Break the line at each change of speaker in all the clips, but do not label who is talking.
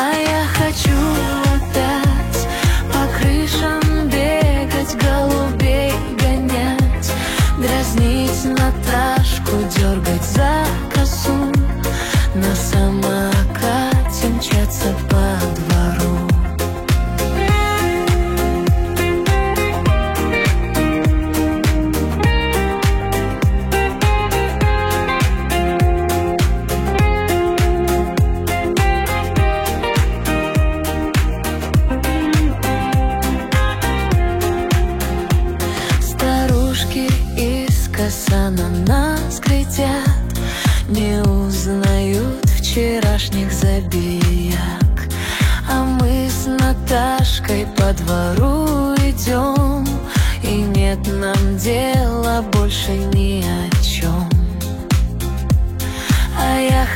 я хочу опять по крышам бегать, голубей гонять, дразнить Наташку, дергать за косу, на самокате мчаться по двору. Коса на нас глядят, не узнают вчерашних забияк. А мы с Наташкой по двору идем, и нет нам дела больше ни о чем. А я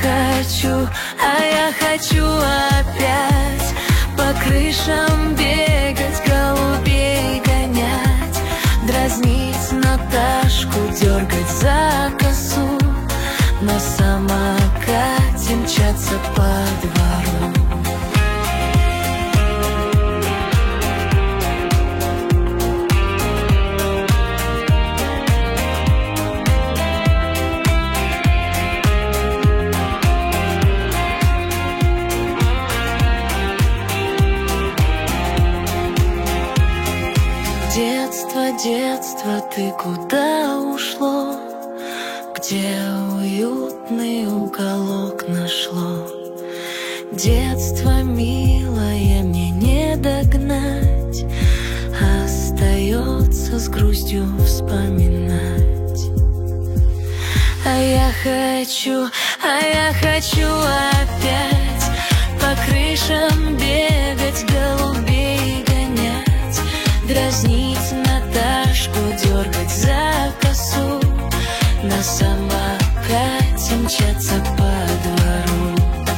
хочу опять по крышам бегать, голубей гонять, дразнить Наташку, дергать за косу, на самокате мчаться по двору. Детство, ты куда ушло? Где уютный уголок нашло? Детство милое мне не догнать, остается с грустью вспоминать. А я хочу опять по крышам бегать, голубей гонять, дразнить Наташку, дергать за косу, на самокате мчаться по двору.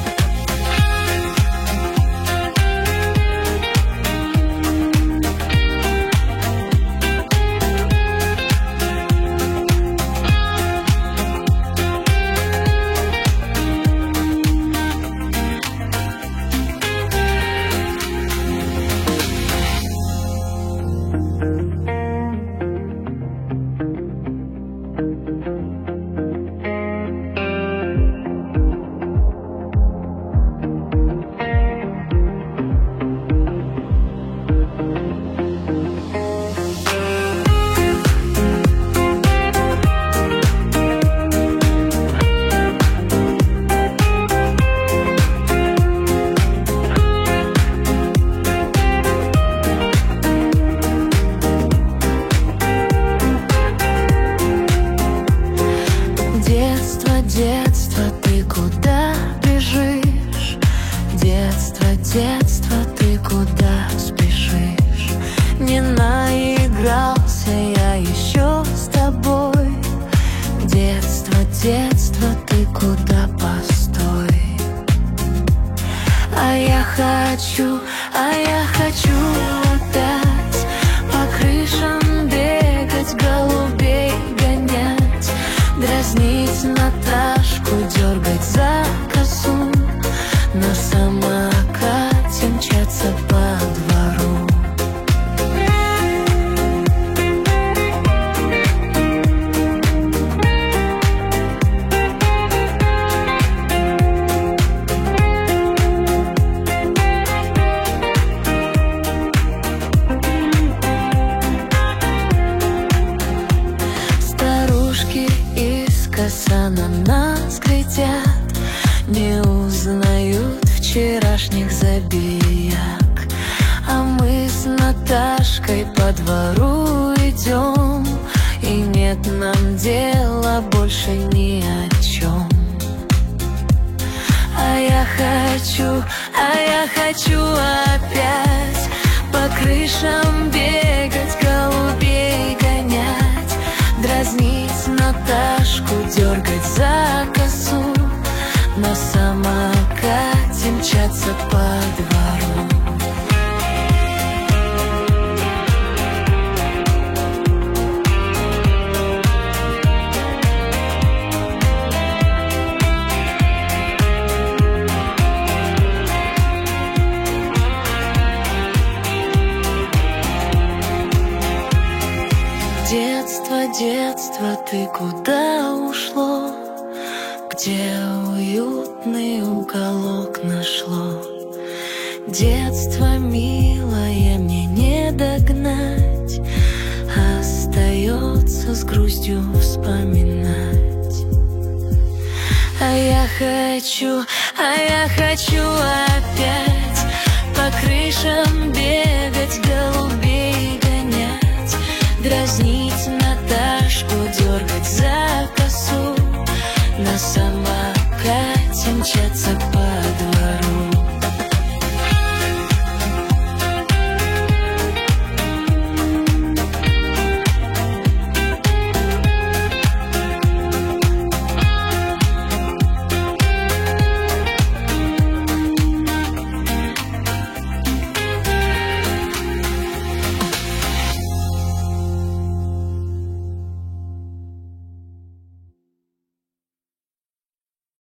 Детство, ты куда бежишь? Детство, ты куда спешишь? Не наигрался я еще с тобой. Детство, ты куда, постой. А я хочу опять по крышам бегать, голубей гонять, дразнить Наташку, дергать за косу, на самокате мчаться по двору. Коса на нас глядят, не узнают вчерашних забияк. А мы с Наташкой по двору идем, и нет нам дела больше ни о чем. А я хочу опять по крышам бегать, голубей гонять, дразнить Наташку, дергать за косу, на самокате мчаться по двору. детство, ты куда ушло? Где уютный уголок нашло? Детство милое мне не догнать, остается с грустью вспоминать. А я хочу опять